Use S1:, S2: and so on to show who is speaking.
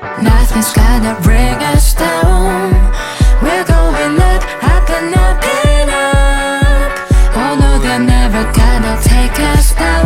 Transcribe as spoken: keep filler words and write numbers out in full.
S1: Nothing's gonna bring us down. We're going up, up and up and up. Oh no, they're never gonna take us down.